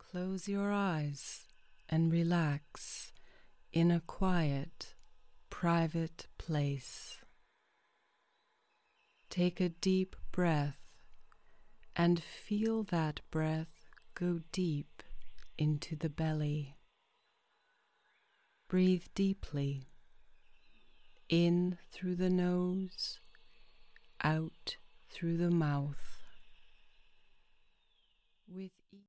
Close your eyes and relax in a quiet, private place. Take a deep breath and feel that breath go deep into the belly. Breathe deeply, in through the nose, out through the mouth. With each